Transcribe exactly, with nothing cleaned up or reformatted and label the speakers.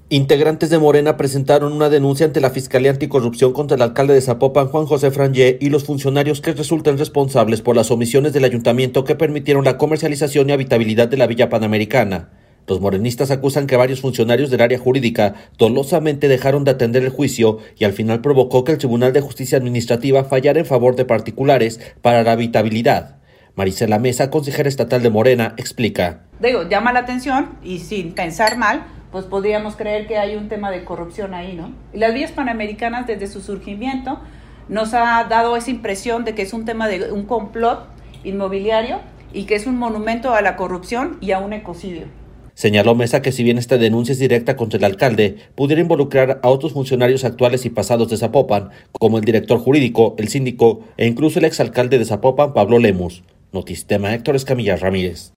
Speaker 1: Integrantes de Morena presentaron una denuncia ante la Fiscalía Anticorrupción contra el alcalde de Zapopan, Juan José Frangé, y los funcionarios que resulten responsables por las omisiones del ayuntamiento que permitieron la comercialización y habitabilidad de la Villa Panamericana. Los morenistas acusan que varios funcionarios del área jurídica dolosamente dejaron de atender el juicio y al final provocó que el Tribunal de Justicia Administrativa fallara en favor de particulares para la habitabilidad. Marisela Mesa, consejera estatal de Morena, explica.
Speaker 2: Digo, llama la atención y sin pensar mal, pues podríamos creer que hay un tema de corrupción ahí, ¿no? Y las vías panamericanas desde su surgimiento nos ha dado esa impresión de que es un tema de un complot inmobiliario y que es un monumento a la corrupción y a un ecocidio.
Speaker 1: Señaló Mesa que si bien esta denuncia es directa contra el alcalde, pudiera involucrar a otros funcionarios actuales y pasados de Zapopan, como el director jurídico, el síndico e incluso el exalcalde de Zapopan, Pablo Lemus. Notistema, Héctor Escamilla Ramírez.